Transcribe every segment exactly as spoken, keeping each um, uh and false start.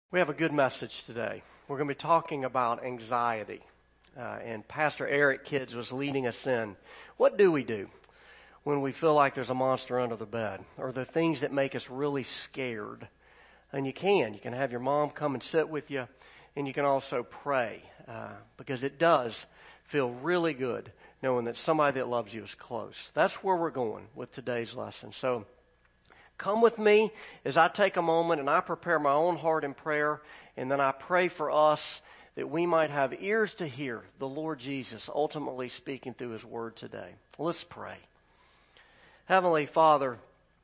We have a good message today. We're going to be talking about anxiety. Uh, and Pastor Eric Kids was leading us in. What do we do when we feel like there's a monster under the bed? Or the things that make us really scared? And you can. You can have your mom come and sit with you. And you can also pray. Uh, because it does feel really good knowing that somebody that loves you is close. That's where we're going with today's lesson. So, come with me as I take a moment and I prepare my own heart in prayer, and then I pray for us that we might have ears to hear the Lord Jesus ultimately speaking through His Word today. Let's pray. Heavenly Father,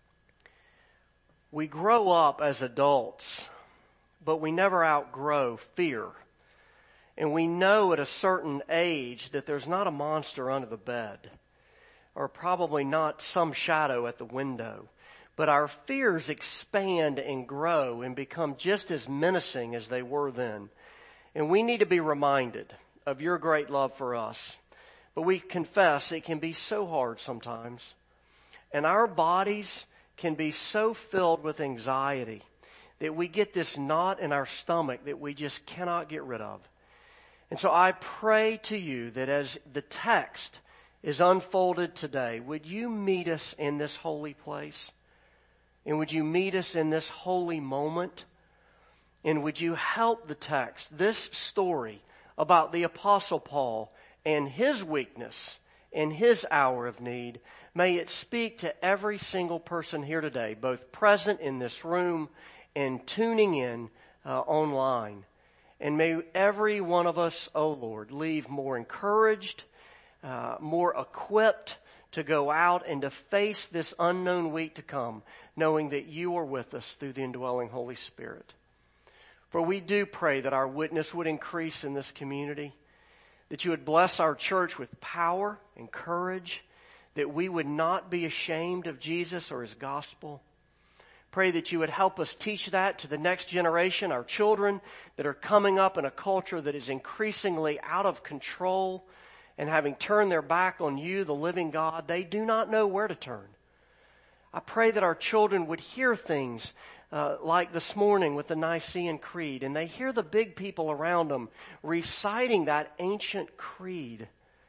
we grow up as adults, but we never outgrow fear. And we know at a certain age that there's not a monster under the bed, or probably not some shadow at the window. But our fears expand and grow and become just as menacing as they were then. And we need to be reminded of your great love for us. But we confess it can be so hard sometimes. And our bodies can be so filled with anxiety that we get this knot in our stomach that we just cannot get rid of. And so I pray to you that as the text is unfolded today, would you meet us in this holy place? And would you meet us in this holy moment? And would you help the text, this story about the Apostle Paul and his weakness and his hour of need, may it speak to every single person here today, both present in this room and tuning in uh, online. And may every one of us, oh Lord, leave more encouraged, uh, more equipped to go out and to face this unknown week to come, knowing that you are with us through the indwelling Holy Spirit. For we do pray that our witness would increase in this community, that you would bless our church with power and courage, that we would not be ashamed of Jesus or His gospel. Pray that you would help us teach that to the next generation, our children that are coming up in a culture that is increasingly out of control, and having turned their back on you, the living God, they do not know where to turn. I pray that our children would hear things uh, like this morning with the Nicene Creed, and they hear the big people around them reciting that ancient creed.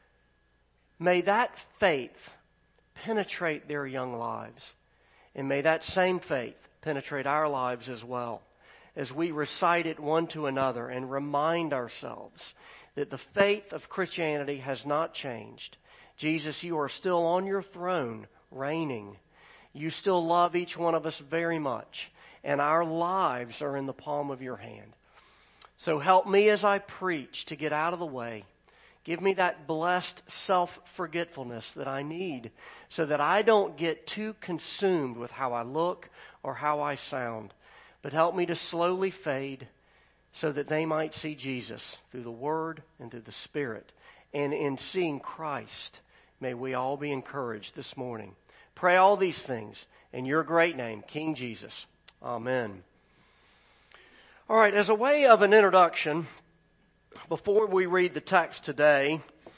May that faith penetrate their young lives, and may that same faith penetrate our lives as well, as we recite it one to another and remind ourselves that the faith of Christianity has not changed. Jesus, you are still on your throne, reigning. You still love each one of us very much, and our lives are in the palm of your hand. So help me as I preach to get out of the way. Give me that blessed self-forgetfulness that I need so that I don't get too consumed with how I look or how I sound. But help me to slowly fade so that they might see Jesus through the Word and through the Spirit. And in seeing Christ, may we all be encouraged this morning. Pray all these things in your great name, King Jesus. Amen. All right, as a way of an introduction, before we read the text today,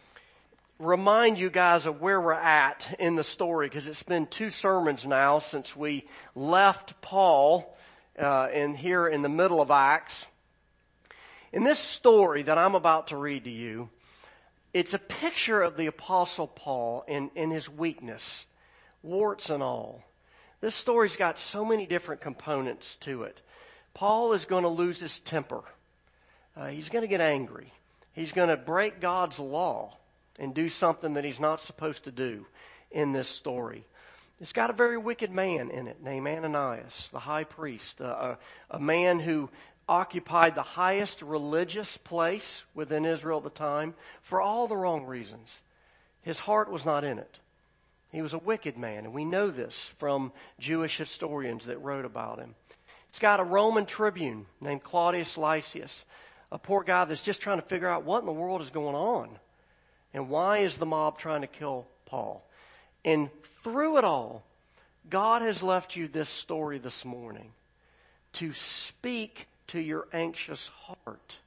remind you guys of where we're at in the story, because it's been two sermons now since we left Paul uh, in here in the middle of Acts. In this story that I'm about to read to you, it's a picture of the Apostle Paul in, in his weakness, warts and all. This story's got so many different components to it. Paul is going to lose his temper. Uh, he's going to get angry. He's going to break God's law and do something that he's not supposed to do in this story. It's got a very wicked man in it named Ananias, the high priest, uh, a, a man who occupied the highest religious place within Israel at the time for all the wrong reasons. His heart was not in it. He was a wicked man, and we know this from Jewish historians that wrote about him. It's got a Roman tribune named Claudius Lysias, a poor guy that's just trying to figure out what in the world is going on and why is the mob trying to kill Paul. And through it all, God has left you this story this morning to speak to your anxious heart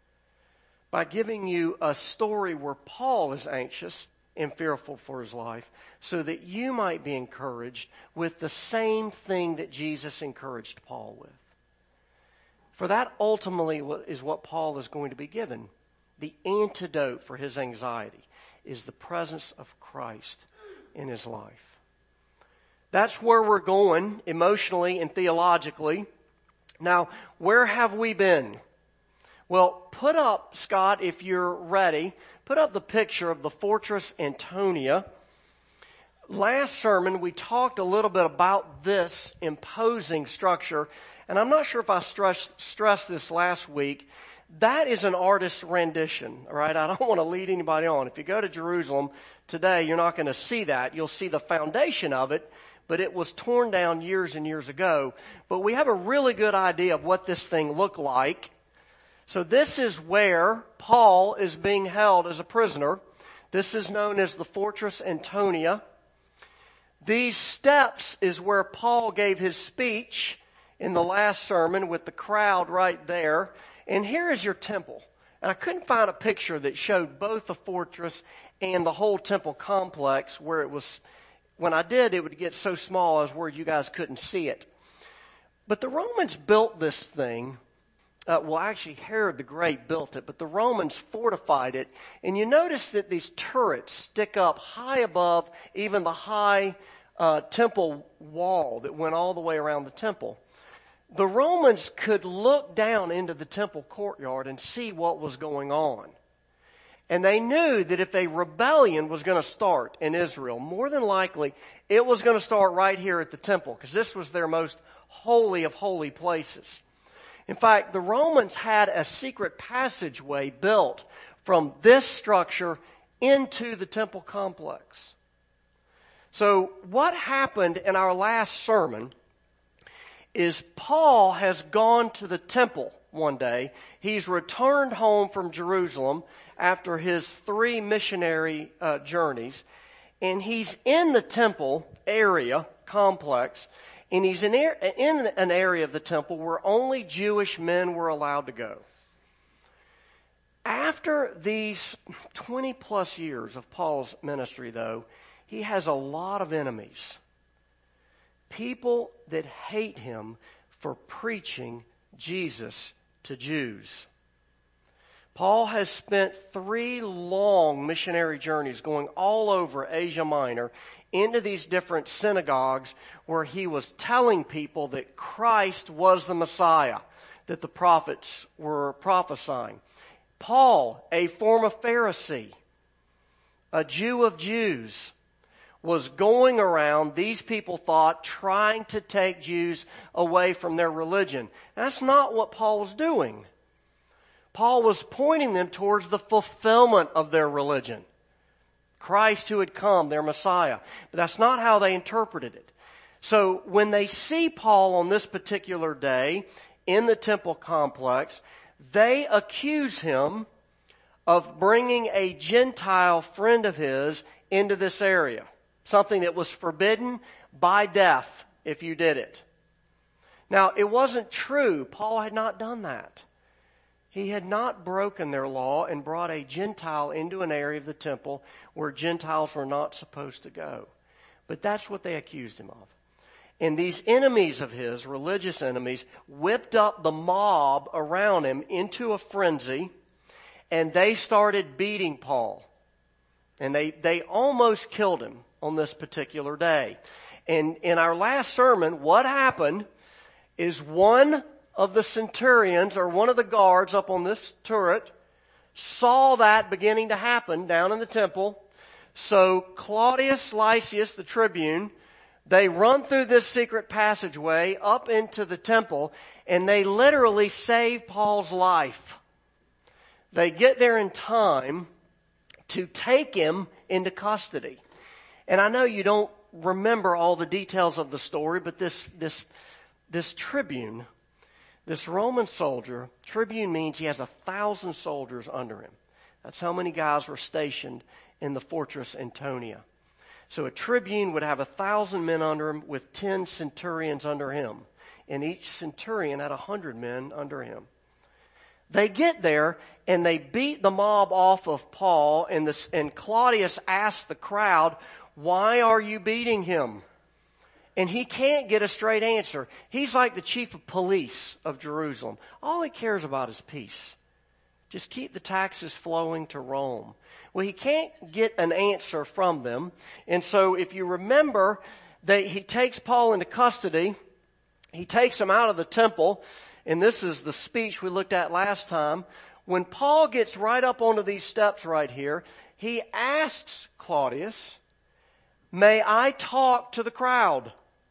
by giving you a story where Paul is anxious and fearful for his life so that you might be encouraged with the same thing that Jesus encouraged Paul with. For that ultimately is what Paul is going to be given. The antidote for his anxiety is the presence of Christ in his life. That's where we're going emotionally and theologically. Now, where have we been? Well, put up, Scott, if you're ready, put up the picture of the Fortress Antonia. Last sermon, we talked a little bit about this imposing structure, and I'm not sure if I stressed, stressed this last week. That is an artist's rendition, all right? I don't want to lead anybody on. If you go to Jerusalem today, you're not going to see that. You'll see the foundation of it, but it was torn down years and years ago. But we have a really good idea of what this thing looked like. So this is where Paul is being held as a prisoner. This is known as the Fortress Antonia. These steps is where Paul gave his speech in the last sermon with the crowd right there. And here is your temple. And I couldn't find a picture that showed both the fortress and the whole temple complex where it was, when I did, it would get so small as where you guys couldn't see it. But the Romans built this thing. Uh, well, actually, Herod the Great built it, but the Romans fortified it. And you notice that these turrets stick up high above even the high uh, temple wall that went all the way around the temple. The Romans could look down into the temple courtyard and see what was going on. And they knew that if a rebellion was going to start in Israel, more than likely it was going to start right here at the temple, because this was their most holy of holy places. In fact, the Romans had a secret passageway built from this structure into the temple complex. So what happened in our last sermon is Paul has gone to the temple one day. He's returned home from Jerusalem after his three missionary uh, journeys. And he's in the temple area, complex, and he's in, in an area of the temple where only Jewish men were allowed to go. After these twenty plus years of Paul's ministry, though, he has a lot of enemies. People that hate him for preaching Jesus to Jews. Paul has spent three long missionary journeys going all over Asia Minor into these different synagogues where he was telling people that Christ was the Messiah that the prophets were prophesying. Paul, a former Pharisee, a Jew of Jews, was going around, these people thought, trying to take Jews away from their religion. That's not what Paul was doing. Paul was pointing them towards the fulfillment of their religion. Christ who had come, their Messiah. But that's not how they interpreted it. So when they see Paul on this particular day in the temple complex, they accuse him of bringing a Gentile friend of his into this area. Something that was forbidden by death if you did it. Now, it wasn't true. Paul had not done that. He had not broken their law and brought a Gentile into an area of the temple where Gentiles were not supposed to go. But that's what they accused him of. And these enemies of his, religious enemies, whipped up the mob around him into a frenzy, and they started beating Paul. And they, they almost killed him on this particular day. And in our last sermon, what happened is one of the centurions or one of the guards up on this turret saw that beginning to happen down in the temple. So Claudius Lysias, the tribune, they run through this secret passageway up into the temple, and they literally save Paul's life. They get there in time to take him into custody. And I know you don't remember all the details of the story, but this, this, this tribune, this Roman soldier, tribune means he has a thousand soldiers under him. That's how many guys were stationed in the Fortress Antonia. So a tribune would have a thousand men under him with ten centurions under him. And each centurion had a hundred men under him. They get there and they beat the mob off of Paul, and, this, and Claudius asked the crowd, "Why are you beating him?" And he can't get a straight answer. He's like the chief of police of Jerusalem. All he cares about is peace. Just keep the taxes flowing to Rome. Well, he can't get an answer from them. And so if you remember that he takes Paul into custody, he takes him out of the temple, and this is the speech we looked at last time. When Paul gets right up onto these steps right here, he asks Claudius, "May I talk to the crowd?"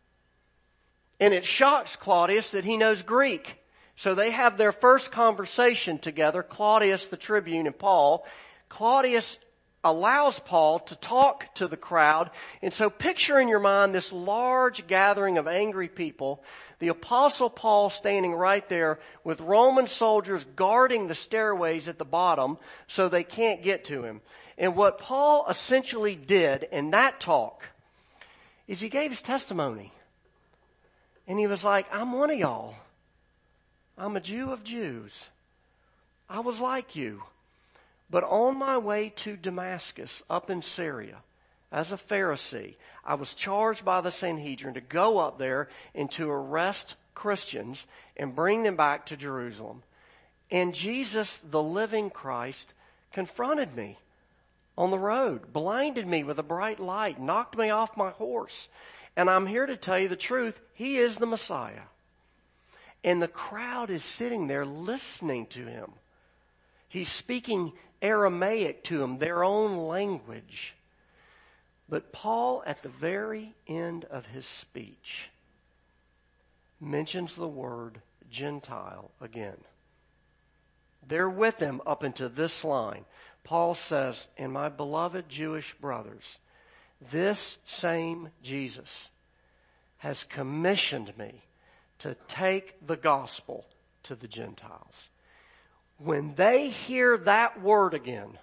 And it shocks Claudius that he knows Greek. So they have their first conversation together, Claudius the tribune and Paul. Claudius allows Paul to talk to the crowd. And so picture in your mind this large gathering of angry people, the Apostle Paul standing right there with Roman soldiers guarding the stairways at the bottom so they can't get to him. And what Paul essentially did in that talk is he gave his testimony. And he was like, "I'm one of y'all. I'm a Jew of Jews. I was like you. But on my way to Damascus, up in Syria, as a Pharisee, I was charged by the Sanhedrin to go up there and to arrest Christians and bring them back to Jerusalem. And Jesus, the living Christ, confronted me on the road, blinded me with a bright light, knocked me off my horse. And I'm here to tell you the truth. He is the Messiah." And the crowd is sitting there listening to him. He's speaking Aramaic to them, their own language. But Paul, at the very end of his speech, mentions the word Gentile again. They're with him up into this line. Paul says, "And my beloved Jewish brothers, this same Jesus has commissioned me to take the gospel to the Gentiles." When they hear that word again,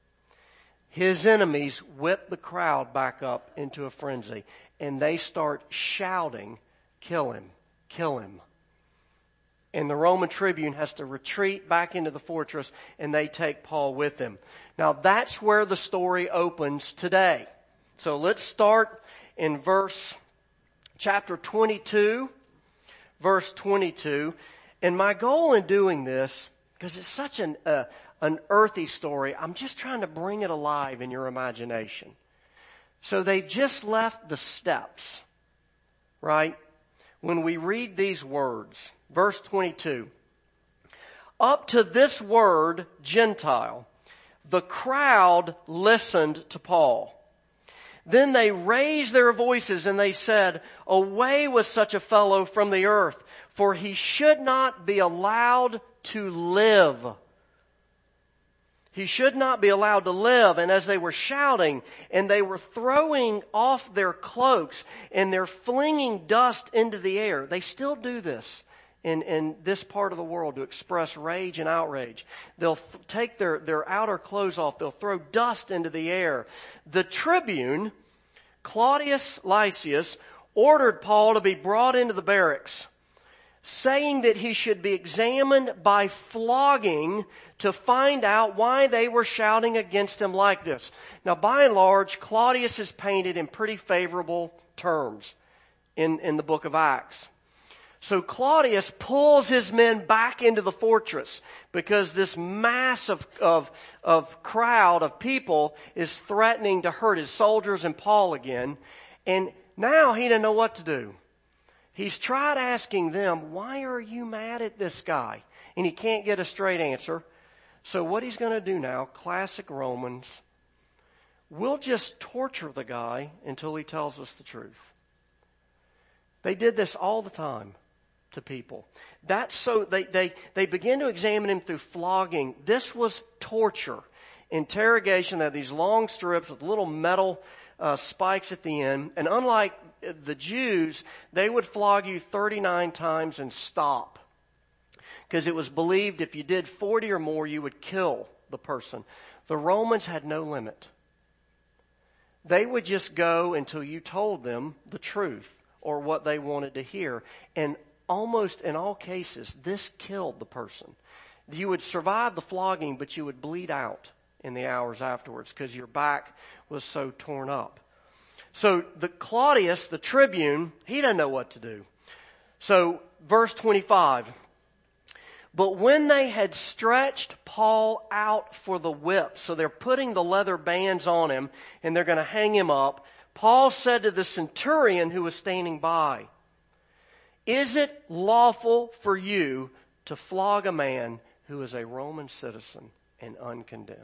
his enemies whip the crowd back up into a frenzy, and they start shouting, "Kill him, kill him." And the Roman tribune has to retreat back into the fortress, and they take Paul with them. Now that's where the story opens today. So let's start in verse, chapter twenty-two, verse twenty-two. And my goal in doing this, because it's such an, uh, an earthy story, I'm just trying to bring it alive in your imagination. So they've just left the steps, right? When we read these words, verse twenty-two, "Up to this word, Gentile, the crowd listened to Paul. Then they raised their voices and they said, 'Away with such a fellow from the earth, for he should not be allowed to live.' He should not be allowed to live." And as they were shouting and they were throwing off their cloaks and they're flinging dust into the air, they still do this in, in this part of the world to express rage and outrage. They'll th- take their, their outer clothes off. They'll throw dust into the air. The tribune, Claudius Lysias, ordered Paul to be brought into the barracks, saying that he should be examined by flogging to find out why they were shouting against him like this. Now, by and large, Claudius is painted in pretty favorable terms in, in the book of Acts. So Claudius pulls his men back into the fortress because this mass of, of, of crowd of people is threatening to hurt his soldiers and Paul again. And now he doesn't know what to do. He's tried asking them, "Why are you mad at this guy?" And he can't get a straight answer. So what he's going to do now, classic Romans, we'll just torture the guy until he tells us the truth. They did this all the time to people. That's so they, they, they begin to examine him through flogging. This was torture. Interrogation. They had these long strips with little metal uh, spikes at the end. And unlike the Jews, they would flog you thirty-nine times and stop. Because it was believed if you did forty or more, you would kill the person. The Romans had no limit. They would just go until you told them the truth or what they wanted to hear. And almost in all cases, this killed the person. You would survive the flogging, but you would bleed out in the hours afterwards because your back was so torn up. So the Claudius, the tribune, he doesn't know what to do. So verse twenty-five. But when they had stretched Paul out for the whip, so they're putting the leather bands on him and they're going to hang him up, Paul said to the centurion who was standing by, "Is it lawful for you to flog a man who is a Roman citizen and uncondemned?"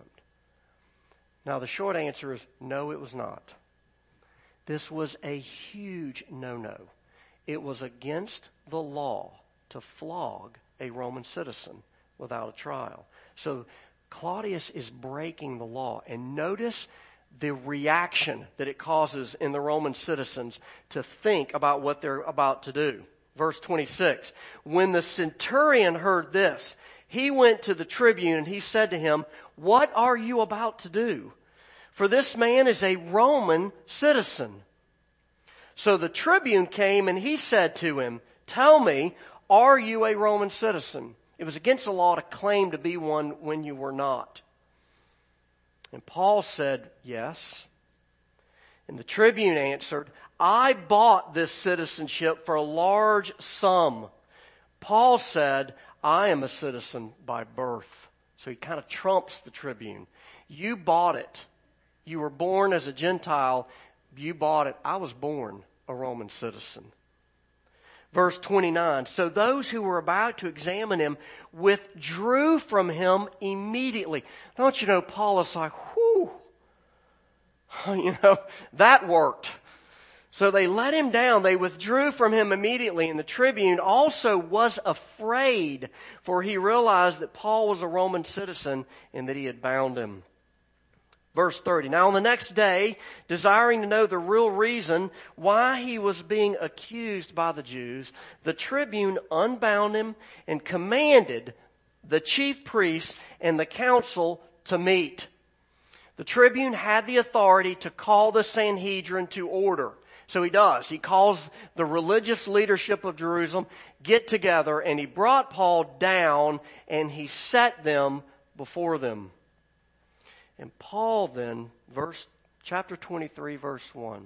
Now the short answer is no, it was not. This was a huge no-no. It was against the law to flog a Roman citizen without a trial. So Claudius is breaking the law. And notice the reaction that it causes in the Roman citizens to think about what they're about to do. Verse twenty-six. When the centurion heard this, he went to the tribune and he said to him, "What are you about to do? For this man is a Roman citizen." So the tribune came and he said to him, "Tell me, are you a Roman citizen?" It was against the law to claim to be one when you were not. And Paul said, "Yes." And the tribune answered, "I bought this citizenship for a large sum." Paul said, "I am a citizen by birth." So he kind of trumps the tribune. You bought it. You were born as a Gentile. You bought it. I was born a Roman citizen. Verse twenty-nine. So those who were about to examine him withdrew from him immediately. Don't you know, Paul is like, whew, you know, that worked. So they let him down. They withdrew from him immediately. And the tribune also was afraid, for he realized that Paul was a Roman citizen and that he had bound him. Verse thirty. Now on the next day, desiring to know the real reason why he was being accused by the Jews, the tribune unbound him and commanded the chief priests and the council to meet. The tribune had the authority to call the Sanhedrin to order. So he does. He calls the religious leadership of Jerusalem, get together, and he brought Paul down and he set them before them. And Paul then, verse, chapter twenty-three, verse one.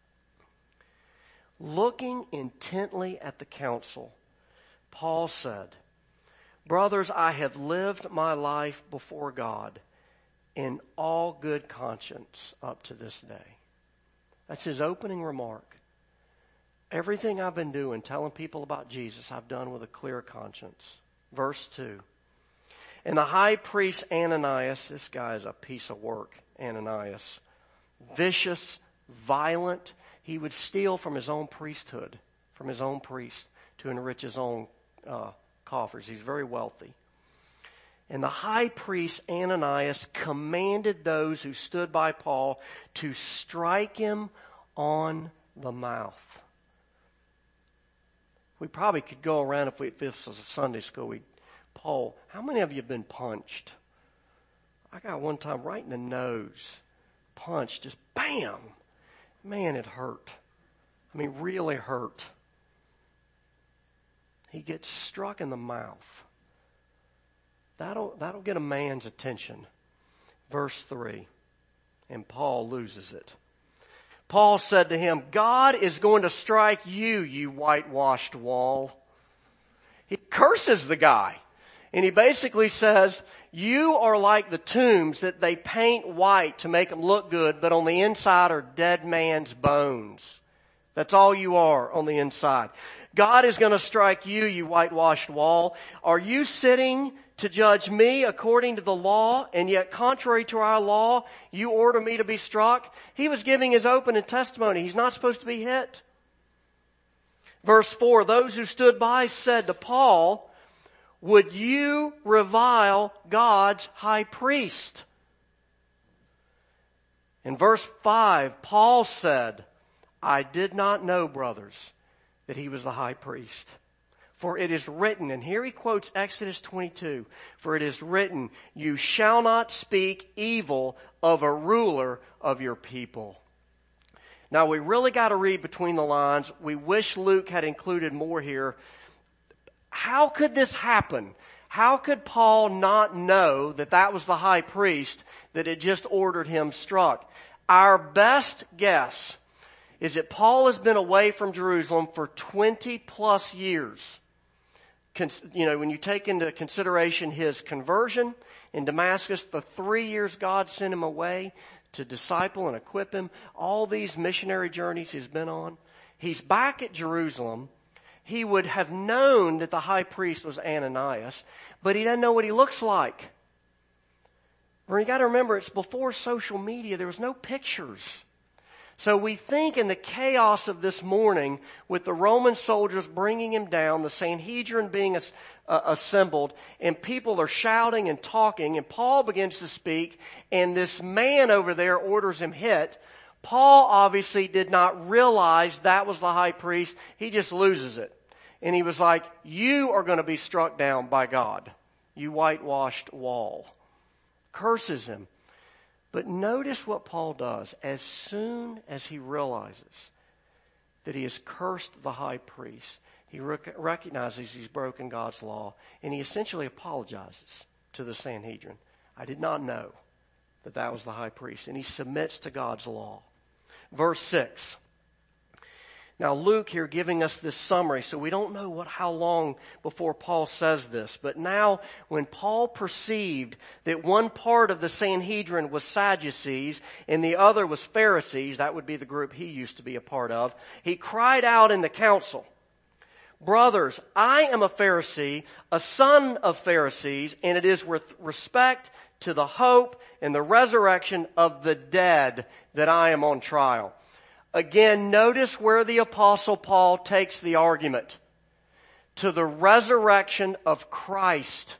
Looking intently at the council, Paul said, "Brothers, I have lived my life before God in all good conscience up to this day." That's his opening remark. Everything I've been doing, telling people about Jesus, I've done with a clear conscience. Verse two. And the high priest Ananias, this guy is a piece of work, Ananias, vicious, violent. He would steal from his own priesthood, from his own priest, to enrich his own uh, coffers. He's very wealthy. And the high priest Ananias commanded those who stood by Paul to strike him on the mouth. We probably could go around, if, we, if this was a Sunday school, we'd Paul, how many of you have been punched? I got one time right in the nose. Punched, just bam. Man, it hurt. I mean, really hurt. He gets struck in the mouth. That'll, that'll get a man's attention. Verse three. And Paul loses it. Paul said to him, "God is going to strike you, you whitewashed wall." He curses the guy. And he basically says, you are like the tombs that they paint white to make them look good, but on the inside are dead man's bones. That's all you are on the inside. God is going to strike you, you whitewashed wall. Are you sitting to judge me according to the law, and yet contrary to our law, you order me to be struck? He was giving his open testimony. He's not supposed to be hit. Verse four, those who stood by said to Paul, "Would you revile God's high priest?" In verse five, Paul said, "I did not know, brothers, that he was the high priest. For it is written," and here he quotes Exodus twenty-two, "For it is written, you shall not speak evil of a ruler of your people." Now we really got to read between the lines. We wish Luke had included more here. How could this happen? How could Paul not know that that was the high priest that had just ordered him struck? Our best guess is that Paul has been away from Jerusalem for twenty plus years. You know, when you take into consideration his conversion in Damascus, the three years God sent him away to disciple and equip him, all these missionary journeys he's been on, he's back at Jerusalem. He would have known that the high priest was Ananias, but he doesn't know what he looks like. Well, you got to remember, it's before social media. There was no pictures. So we think in the chaos of this morning, with the Roman soldiers bringing him down, the Sanhedrin being as, uh, assembled, and people are shouting and talking, and Paul begins to speak, and this man over there orders him hit. Paul obviously did not realize that was the high priest. He just loses it. And he was like, you are going to be struck down by God, you whitewashed wall. Curses him. But notice what Paul does. As soon as he realizes that he has cursed the high priest, he rec- recognizes he's broken God's law, and he essentially apologizes to the Sanhedrin. I did not know that that was the high priest. And he submits to God's law. Verse six. Now Luke here giving us this summary, so we don't know what how long before Paul says this. But now when Paul perceived that one part of the Sanhedrin was Sadducees and the other was Pharisees, that would be the group he used to be a part of, he cried out in the council, brothers, I am a Pharisee, a son of Pharisees, and it is with respect to the hope and the resurrection of the dead that I am on trial. Again, notice where the Apostle Paul takes the argument. To the resurrection of Christ.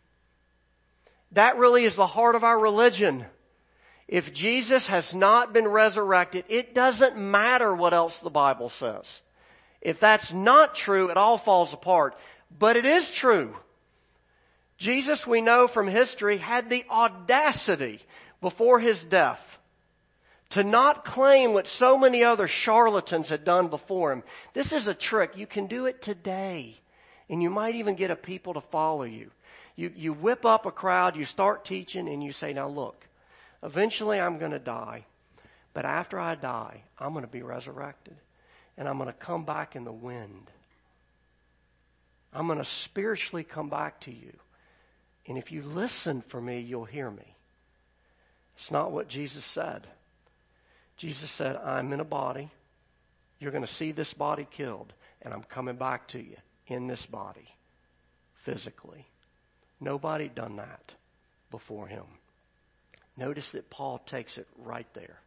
That really is the heart of our religion. If Jesus has not been resurrected, it doesn't matter what else the Bible says. If that's not true, it all falls apart. But it is true. Jesus, we know from history, had the audacity before his death to not claim what so many other charlatans had done before him. This is a trick. You can do it today. And you might even get a people to follow you. You, you whip up a crowd, you start teaching, and you say, now look, eventually I'm going to die. But after I die, I'm going to be resurrected. And I'm going to come back in the wind. I'm going to spiritually come back to you. And if you listen for me, you'll hear me. It's not what Jesus said. Jesus said, I'm in a body. You're going to see this body killed. And I'm coming back to you in this body. Physically. Nobody done that before him. Notice that Paul takes it right there.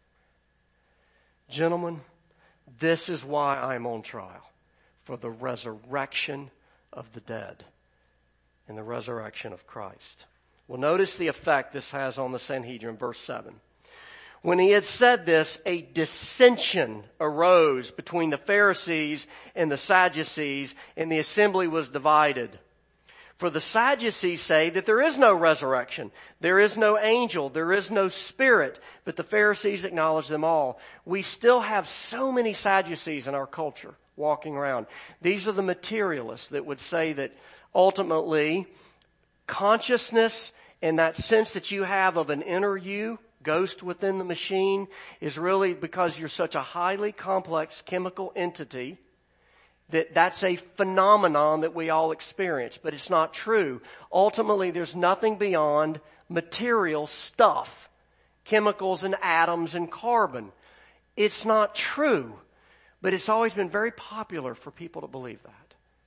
Gentlemen, this is why I'm on trial. For the resurrection of the dead. And the resurrection of Christ. Well, notice the effect this has on the Sanhedrin. Verse seven. When he had said this, a dissension arose between the Pharisees and the Sadducees, and the assembly was divided. For the Sadducees say that there is no resurrection, there is no angel, there is no spirit, but the Pharisees acknowledge them all. We still have so many Sadducees in our culture walking around. These are the materialists that would say that ultimately consciousness and that sense that you have of an inner you, ghost within the machine, is really because you're such a highly complex chemical entity that that's a phenomenon that we all experience. But it's not true. Ultimately, there's nothing beyond material stuff. Chemicals and atoms and carbon. It's not true. But it's always been very popular for people to believe that.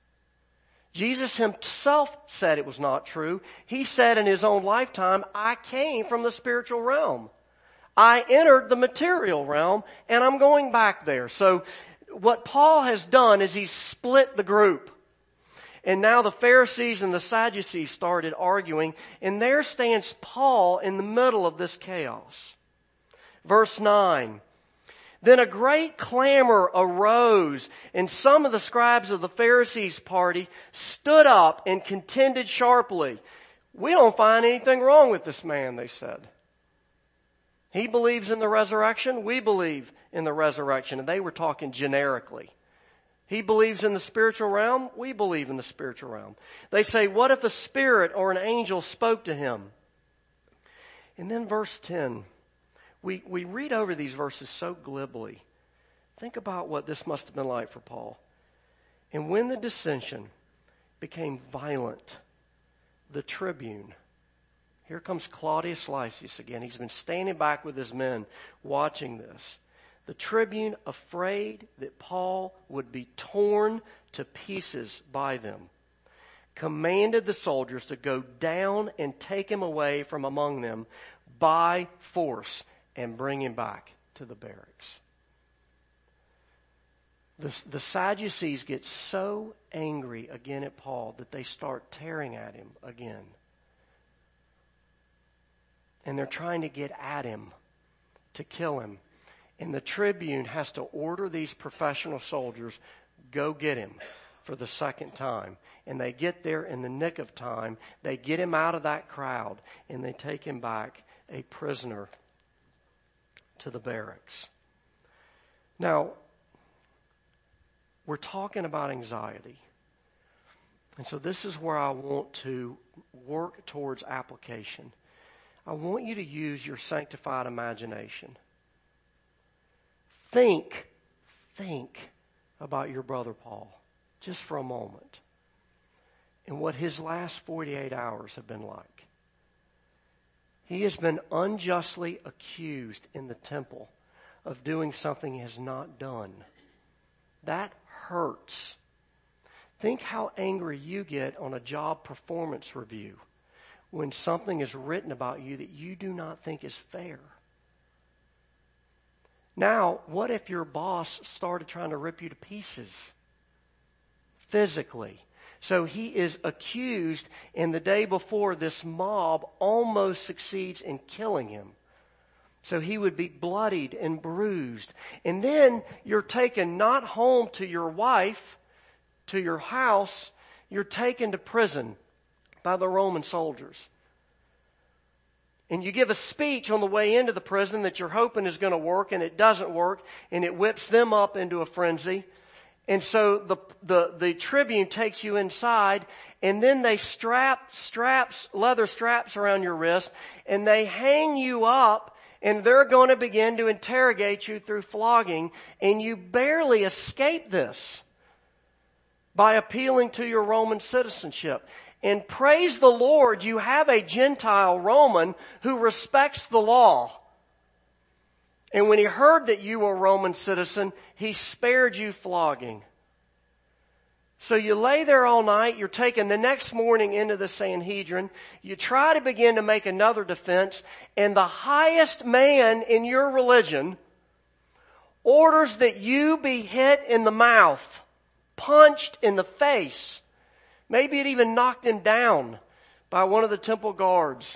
Jesus himself said it was not true. He said in his own lifetime, I came from the spiritual realm. I entered the material realm and I'm going back there. So what Paul has done is he's split the group. And now the Pharisees and the Sadducees started arguing, and there stands Paul in the middle of this chaos. Verse nine. Then a great clamor arose, and some of the scribes of the Pharisees' party stood up and contended sharply. We don't find anything wrong with this man, they said. He believes in the resurrection. We believe in the resurrection. And they were talking generically. He believes in the spiritual realm. We believe in the spiritual realm. They say, what if a spirit or an angel spoke to him? And then verse ten. We, we read over these verses so glibly, Think about what this must have been like for Paul. And when the dissension became violent, the tribune, here comes Claudius Lysias again. He's been standing back with his men watching this. The tribune, afraid that Paul would be torn to pieces by them, commanded the soldiers to go down and take him away from among them by force and bring him back to the barracks. The, the Sadducees get so angry again at Paul that they start tearing at him again. And they're trying to get at him to kill him. And the tribune has to order these professional soldiers, go get him for the second time. And they get there in the nick of time. They get him out of that crowd and they take him back a prisoner to the barracks. Now, we're talking about anxiety. And so this is where I want to work towards application. I want you to use your sanctified imagination. Think, think about your brother Paul, just for a moment, and what his last forty-eight hours have been like. He has been unjustly accused in the temple of doing something he has not done. That hurts. Think how angry you get on a job performance review when something is written about you that you do not think is fair. Now, what if your boss started trying to rip you to pieces physically? So he is accused, and the day before, this mob almost succeeds in killing him. So he would be bloodied and bruised. And then you're taken not home to your wife, to your house. You're taken to prison by the Roman soldiers. And you give a speech on the way into the prison that you're hoping is going to work, and it doesn't work, and it whips them up into a frenzy. And so the the the tribune takes you inside, and then they strap straps, leather straps around your wrist, and they hang you up, and they're going to begin to interrogate you through flogging, and you barely escape this by appealing to your Roman citizenship. And praise the Lord, you have a Gentile Roman who respects the law. And when he heard that you were a Roman citizen, he spared you flogging. So you lay there all night, you're taken the next morning into the Sanhedrin, you try to begin to make another defense, and the highest man in your religion orders that you be hit in the mouth, punched in the face. Maybe it even knocked him down by one of the temple guards.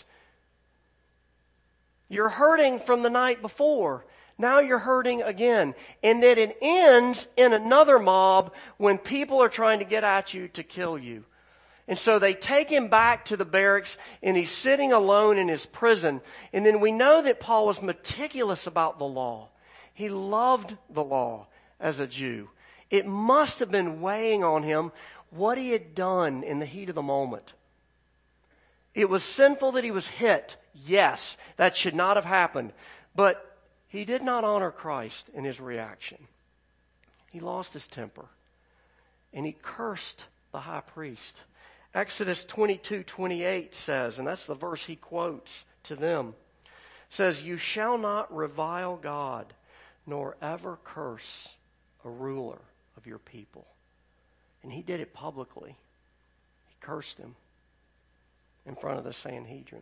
You're hurting from the night before. Now you're hurting again. And then it ends in another mob when people are trying to get at you to kill you. And so they take him back to the barracks, and he's sitting alone in his prison. And then we know that Paul was meticulous about the law. He loved the law as a Jew. It must have been weighing on him what he had done in the heat of the moment. It was sinful that he was hit. Yes, that should not have happened. But he did not honor Christ in his reaction. He lost his temper. And he cursed the high priest. Exodus twenty-two twenty-eight says, and that's the verse he quotes to them, says, "You shall not revile God, nor ever curse a ruler of your people." And he did it publicly. He cursed him in front of the Sanhedrin.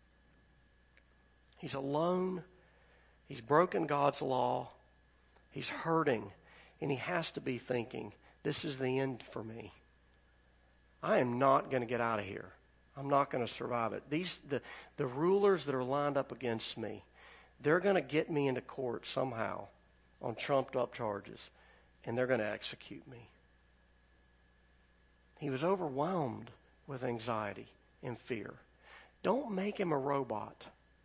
He's alone. He's broken God's law. He's hurting. And he has to be thinking, this is the end for me. I am not going to get out of here. I'm not going to survive it. These the, the rulers that are lined up against me, they're going to get me into court somehow on trumped up charges. And they're going to execute me. He was overwhelmed with anxiety and fear. Don't make him a robot.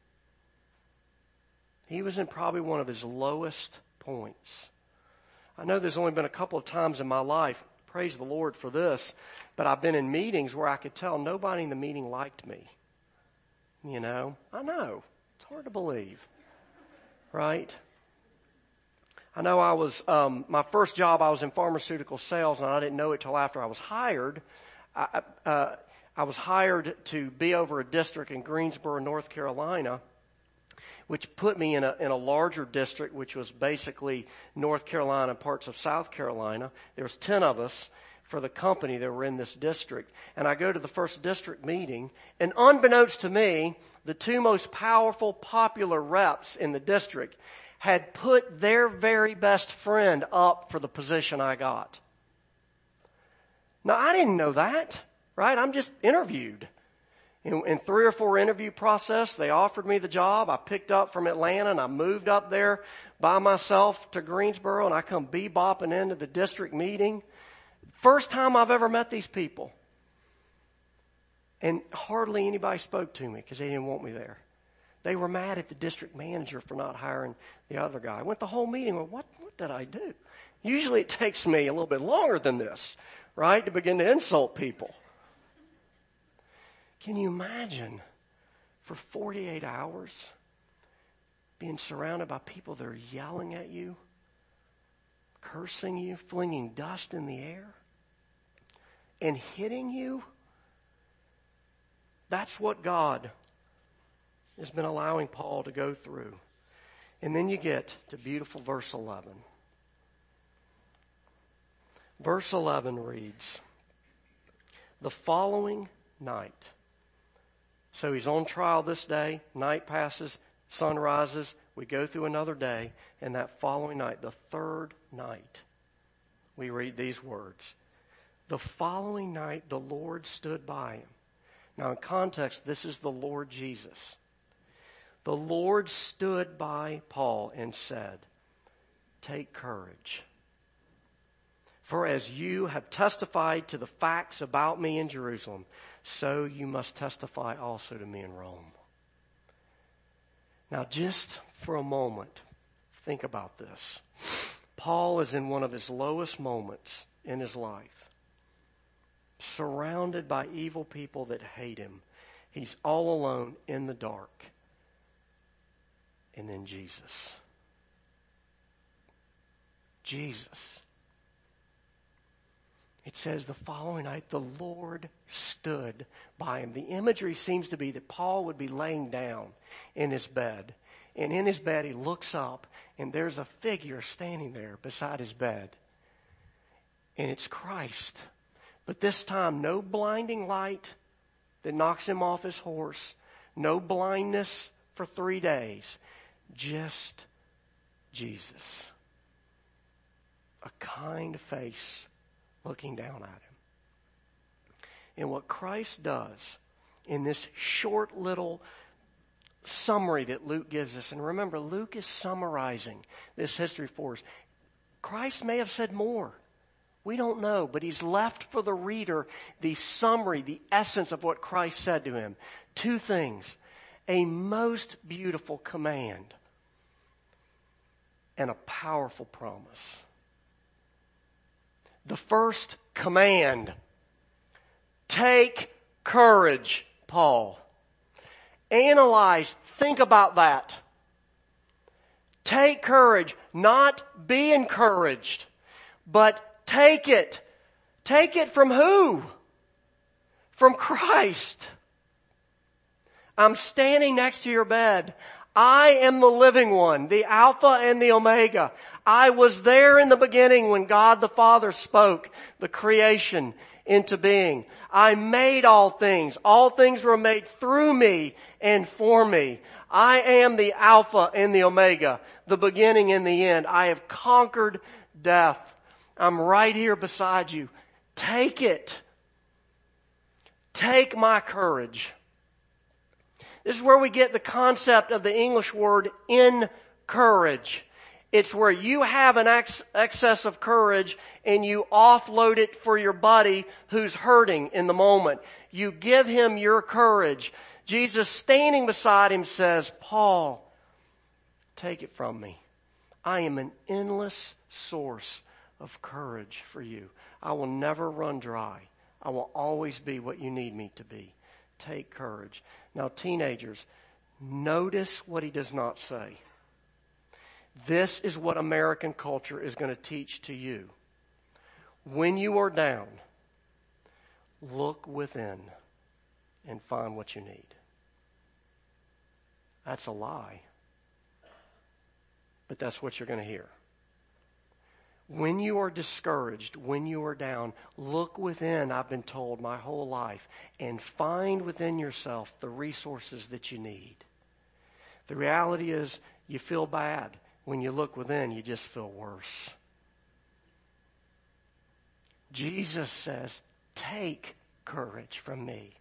He was in probably one of his lowest points. I know there's only been a couple of times in my life, praise the Lord for this, but I've been in meetings where I could tell nobody in the meeting liked me. You know, I know. It's hard to believe. Right? I know I was, um, my first job, I was in pharmaceutical sales, and I didn't know it till after I was hired. I, uh, I was hired to be over a district in Greensboro, North Carolina, which put me in a, in a larger district, which was basically North Carolina and parts of South Carolina. There was ten of us for the company that were in this district. And I go to the first district meeting, and unbeknownst to me, the two most powerful, popular reps in the district had put their very best friend up for the position I got. Now, I didn't know that, right? I'm just interviewed. In, in three or four interview process, they offered me the job. I picked up from Atlanta, and I moved up there by myself to Greensboro, and I come bebopping into the district meeting. First time I've ever met these people. And hardly anybody spoke to me because they didn't want me there. They were mad at the district manager for not hiring the other guy. I went the whole meeting, well, what, what did I do? Usually it takes me a little bit longer than this, right, to begin to insult people. Can you imagine for forty-eight hours being surrounded by people that are yelling at you, cursing you, flinging dust in the air, and hitting you? That's what God has been allowing Paul to go through. And then you get to beautiful verse eleven. Verse eleven reads, the following night. So he's on trial this day, night passes, sun rises, we go through another day, and that following night, the third night, we read these words. The following night, the Lord stood by him. Now in context, this is the Lord Jesus. The Lord stood by Paul and said, take courage. For as you have testified to the facts about me in Jerusalem, so you must testify also to me in Rome. Now just for a moment, think about this. Paul is in one of his lowest moments in his life, surrounded by evil people that hate him. He's all alone in the dark. And then Jesus. Jesus. It says the following night, the Lord stood by him. The imagery seems to be that Paul would be laying down in his bed. And in his bed, he looks up, and there's a figure standing there beside his bed. And it's Christ. But this time, no blinding light that knocks him off his horse. No blindness for three days. Just Jesus. A kind face looking down at him. And what Christ does in this short little summary that Luke gives us, and remember, Luke is summarizing this history for us. Christ may have said more. We don't know, but he's left for the reader the summary, the essence of what Christ said to him. Two things. A most beautiful command and a powerful promise. The first command, take courage, Paul. Analyze, think about that. Take courage, not be encouraged, but take it. Take it from who? From Christ. I'm standing next to your bed. I am the living one, the Alpha and the Omega. I was there in the beginning when God the Father spoke the creation into being. I made all things. All things were made through me and for me. I am the Alpha and the Omega, the beginning and the end. I have conquered death. I'm right here beside you. Take it. Take my courage. This is where we get the concept of the English word encourage. It's where you have an ex- excess of courage and you offload it for your buddy who's hurting in the moment. You give him your courage. Jesus, standing beside him, says, Paul, take it from me. I am an endless source of courage for you. I will never run dry. I will always be what you need me to be. Take courage. Now, teenagers, notice what he does not say. This is what American culture is going to teach to you. When you are down, look within and find what you need. That's a lie. But that's what you're going to hear. When you are discouraged, when you are down, look within, I've been told my whole life, and find within yourself the resources that you need. The reality is, you feel bad. When you look within, you just feel worse. Jesus says, take courage from me.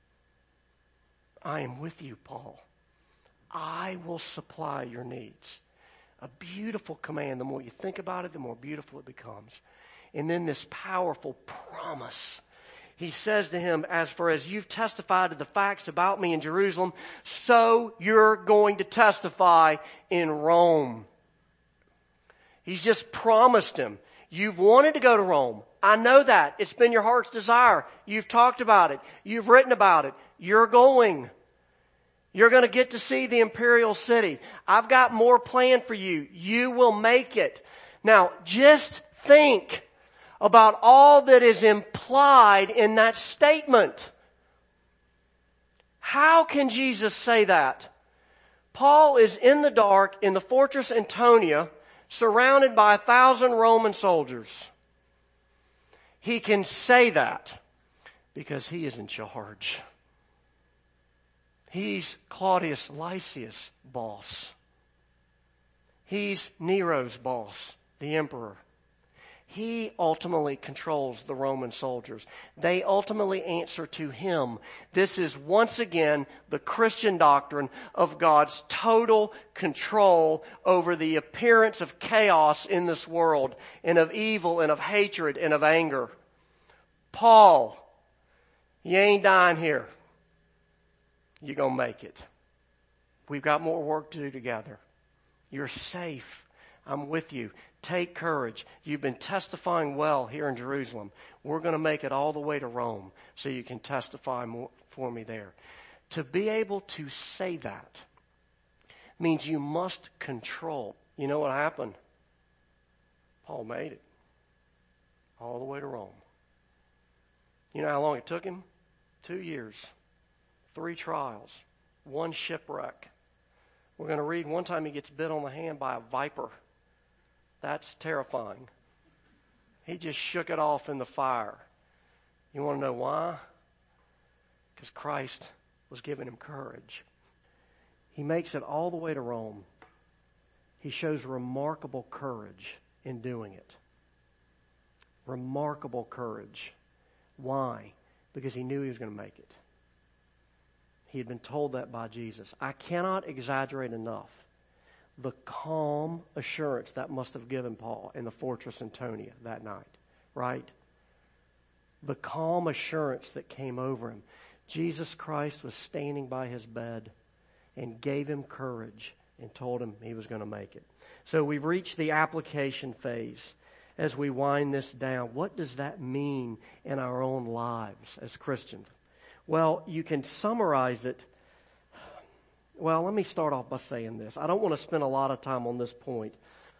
I am with you, Paul. I will supply your needs. A beautiful command. The more you think about it, the more beautiful it becomes. And then this powerful promise. He says to him, as for as you've testified to the facts about me in Jerusalem, so you're going to testify in Rome. He's just promised him. You've wanted to go to Rome. I know that. It's been your heart's desire. You've talked about it. You've written about it. You're going. You're going to get to see the imperial city. I've got more planned for you. You will make it. Now, just think about all that is implied in that statement. How can Jesus say that? Paul is in the dark in the fortress Antonia, surrounded by a thousand Roman soldiers. He can say that because he is in charge. He's Claudius Lysius' boss. He's Nero's boss, the emperor. He ultimately controls the Roman soldiers. They ultimately answer to him. This is once again the Christian doctrine of God's total control over the appearance of chaos in this world, and of evil and of hatred and of anger. Paul, you ain't dying here. You're going to make it. We've got more work to do together. You're safe. I'm with you. Take courage. You've been testifying well here in Jerusalem. We're going to make it all the way to Rome so you can testify more for me there. To be able to say that means you must control. You know what happened? Paul made it all the way to Rome. You know how long it took him? Two years. Three trials. One shipwreck. We're going to read one time he gets bit on the hand by a viper. That's terrifying. He just shook it off in the fire. You want to know why? Because Christ was giving him courage. He makes it all the way to Rome. He shows remarkable courage in doing it. Remarkable courage. Why? Because he knew he was going to make it. He had been told that by Jesus. I cannot exaggerate enough the calm assurance that must have given Paul in the fortress Antonia that night, right? The calm assurance that came over him. Jesus Christ was standing by his bed and gave him courage and told him he was going to make it. So we've reached the application phase as we wind this down. What does that mean in our own lives as Christians? Well, you can summarize it. Well, let me start off by saying this. I don't want to spend a lot of time on this point.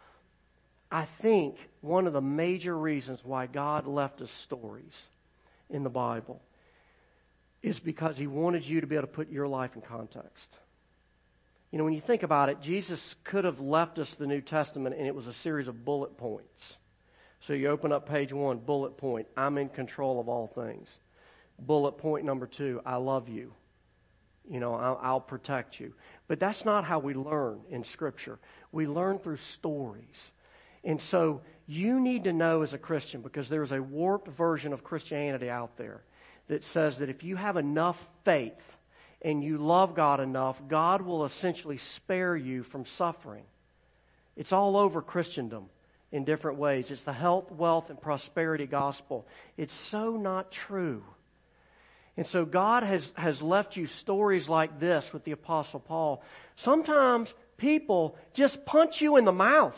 I think one of the major reasons why God left us stories in the Bible is because He wanted you to be able to put your life in context. You know, when you think about it, Jesus could have left us the New Testament and it was a series of bullet points. So you open up page one, bullet point, I'm in control of all things. Bullet point number two, I love you. You know, I'll, I'll protect you. But that's not how we learn in Scripture. We learn through stories. And so you need to know as a Christian, because there's a warped version of Christianity out there that says that if you have enough faith and you love God enough, God will essentially spare you from suffering. It's all over Christendom in different ways. It's the health, wealth, and prosperity gospel. It's so not true. And so God has, has left you stories like this with the Apostle Paul. Sometimes people just punch you in the mouth.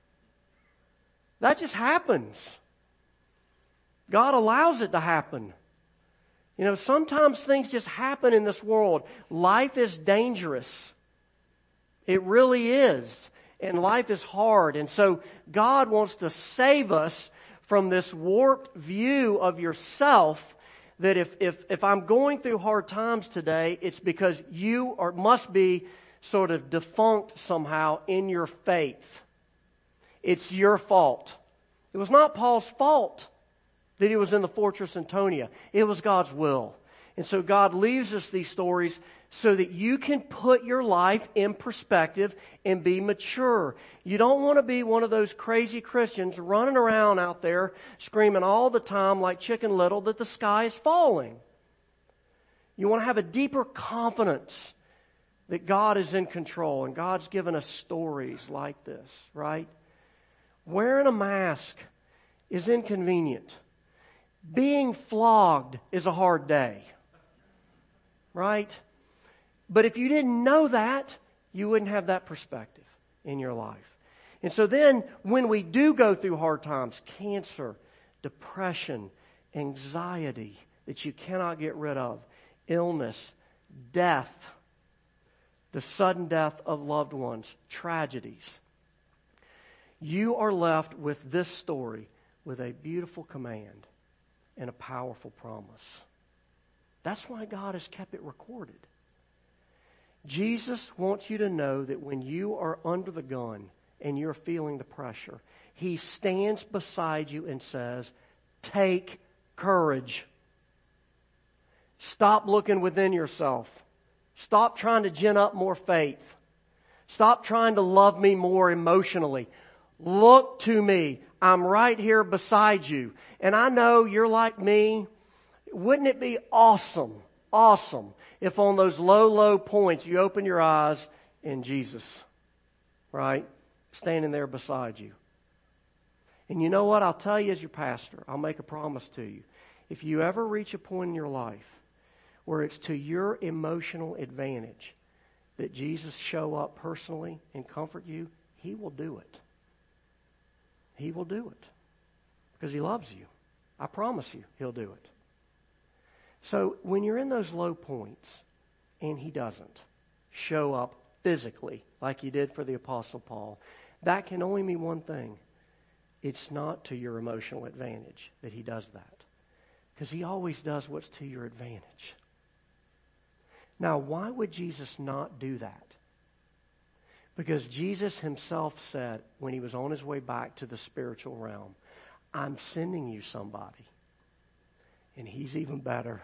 That just happens. God allows it to happen. You know, sometimes things just happen in this world. Life is dangerous. It really is. and life is hard. And so God wants to save us from this warped view of yourself that if, if, if I'm going through hard times today, it's because you are, must be sort of defunct somehow in your faith. It's your fault. It was not Paul's fault that he was in the fortress Antonia. It was God's will. And so God leaves us these stories so that you can put your life in perspective and be mature. You don't want to be one of those crazy Christians running around out there screaming all the time like Chicken Little that the sky is falling. You want to have a deeper confidence that God is in control, and God's given us stories like this, right? Wearing a mask is inconvenient. Being flogged is a hard day. Right? But if you didn't know that, you wouldn't have that perspective in your life. And so then, when we do go through hard times, cancer, depression, anxiety that you cannot get rid of, illness, death, the sudden death of loved ones, tragedies, you are left with this story with a beautiful command and a powerful promise. That's why God has kept it recorded. Jesus wants you to know that when you are under the gun and you're feeling the pressure, He stands beside you and says, take courage. Stop looking within yourself. Stop trying to gin up more faith. Stop trying to love me more emotionally. Look to me. I'm right here beside you. And I know you're like me. Wouldn't it be awesome, awesome, if on those low, low points you open your eyes and Jesus, right, standing there beside you. And you know what? I'll tell you as your pastor, I'll make a promise to you. If you ever reach a point in your life where it's to your emotional advantage that Jesus show up personally and comfort you, He will do it. He will do it because He loves you. I promise you, He'll do it. So when you're in those low points and He doesn't show up physically like He did for the Apostle Paul, that can only mean one thing. It's not to your emotional advantage that He does that. Because He always does what's to your advantage. Now, why would Jesus not do that? Because Jesus Himself said when He was on His way back to the spiritual realm, I'm sending you somebody. And He's even better.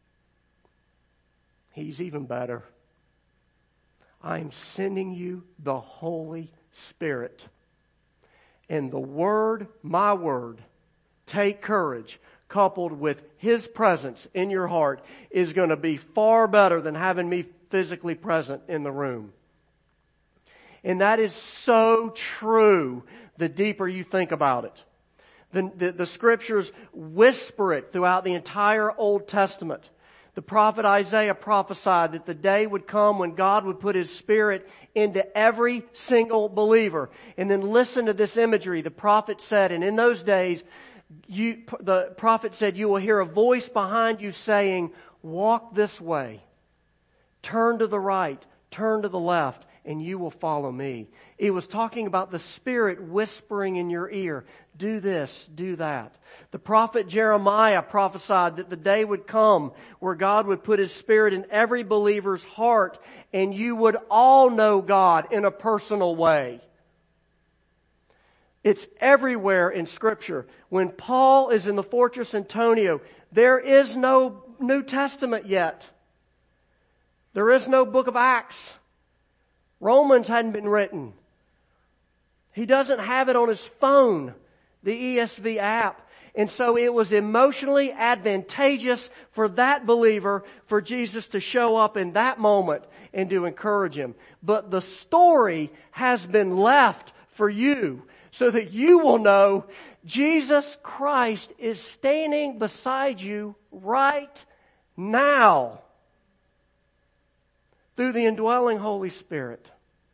He's even better. I'm sending you the Holy Spirit. And the word, my word, take courage, coupled with His presence in your heart, is going to be far better than having me physically present in the room. And that is so true the deeper you think about it. The, the, the scriptures whisper it throughout the entire Old Testament. The prophet Isaiah prophesied that the day would come when God would put His Spirit into every single believer. And then listen to this imagery. The prophet said, and in those days, you, the prophet said, you will hear a voice behind you saying, walk this way, turn to the right, turn to the left, and you will follow me. He was talking about the Spirit whispering in your ear, do this, do that. The prophet Jeremiah prophesied that the day would come where God would put His Spirit in every believer's heart and you would all know God in a personal way. It's everywhere in Scripture. When Paul is in the fortress Antonia, there is no New Testament yet. There is no book of Acts. Romans hadn't been written. He doesn't have it on his phone, the E S V app. And so it was emotionally advantageous for that believer for Jesus to show up in that moment and to encourage him. But the story has been left for you so that you will know Jesus Christ is standing beside you right now through the indwelling Holy Spirit.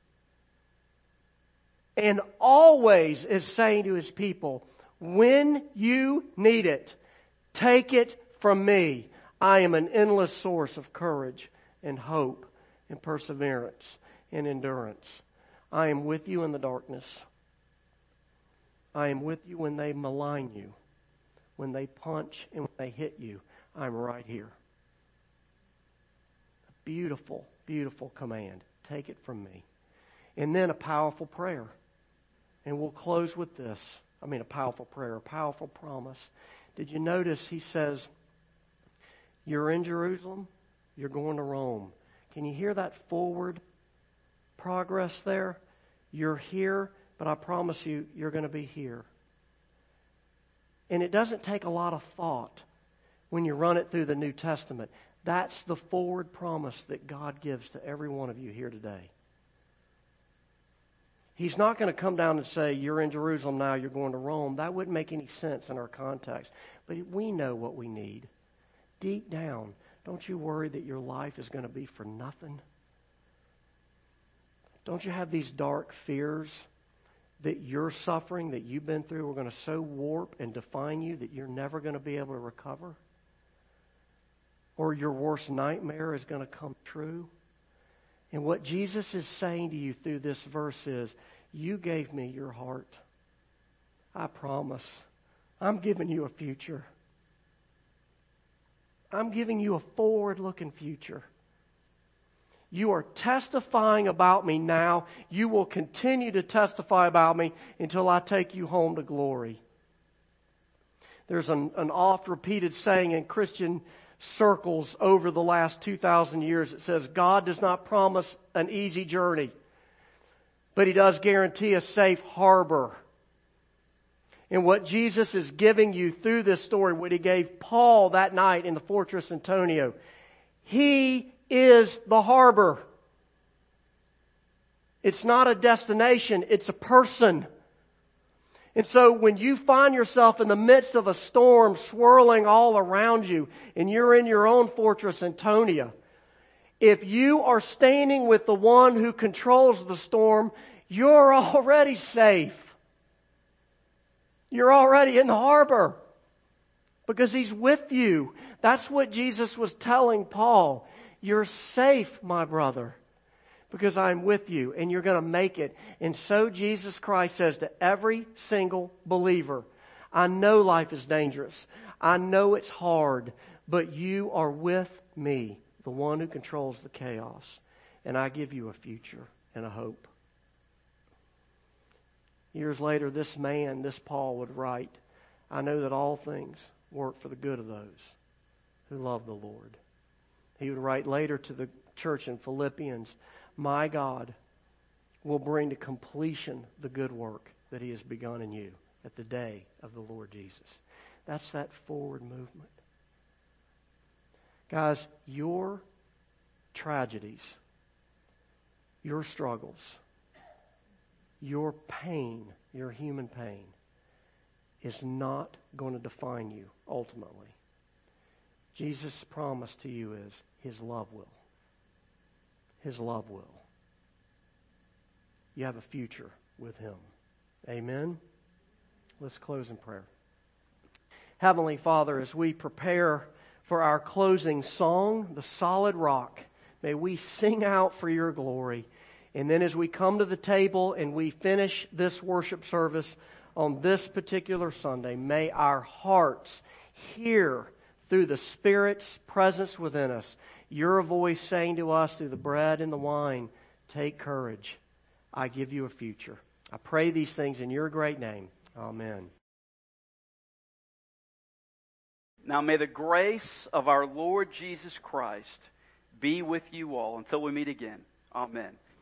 And always is saying to His people, when you need it, take it from me. I am an endless source of courage and hope and perseverance and endurance. I am with you in the darkness. I am with you when they malign you, when they punch and when they hit you. I'm right here. A beautiful, beautiful command. Take it from me. And then a powerful prayer. And we'll close with this. I mean, a powerful prayer, a powerful promise. Did you notice he says, you're in Jerusalem, you're going to Rome. Can you hear that forward progress there? You're here, but I promise you, you're going to be here. And it doesn't take a lot of thought when you run it through the New Testament. That's the forward promise that God gives to every one of you here today. He's not going to come down and say, you're in Jerusalem now, you're going to Rome. That wouldn't make any sense in our context. But we know what we need. Deep down, don't you worry that your life is going to be for nothing? Don't you have these dark fears that your suffering that you've been through are going to so warp and define you that you're never going to be able to recover? Or your worst nightmare is going to come true? And what Jesus is saying to you through this verse is, you gave me your heart. I promise. I'm giving you a future. I'm giving you a forward-looking future. You are testifying about me now. You will continue to testify about me until I take you home to glory. There's an, an oft-repeated saying in Christian circles over the last two thousand years. It says, God does not promise an easy journey, but He does guarantee a safe harbor. And what Jesus is giving you through this story, what He gave Paul that night in the fortress Antonia, He is the harbor. It's not a destination, it's a person. And so when you find yourself in the midst of a storm swirling all around you and you're in your own fortress Antonia, if you are standing with the one who controls the storm, you're already safe. You're already in the harbor because He's with you. That's what Jesus was telling Paul. You're safe, my brother, because I'm with you and you're going to make it. And so Jesus Christ says to every single believer, I know life is dangerous. I know it's hard, but you are with me, the one who controls the chaos. And I give you a future and a hope. Years later, this man, this Paul would write, I know that all things work for the good of those who love the Lord. He would write later to the church in Philippians, my God will bring to completion the good work that He has begun in you at the day of the Lord Jesus. That's that forward movement. Guys, your tragedies, your struggles, your pain, your human pain, is not going to define you ultimately. Jesus' promise to you is His love will. His love will. You have a future with Him. Amen? Let's close in prayer. Heavenly Father, as we prepare for our closing song, The Solid Rock, may we sing out for Your glory. And then as we come to the table and we finish this worship service on this particular Sunday, may our hearts hear through the Spirit's presence within us, Your voice saying to us through the bread and the wine, take courage. I give you a future. I pray these things in Your great name. Amen. Now may the grace of our Lord Jesus Christ be with you all until we meet again. Amen.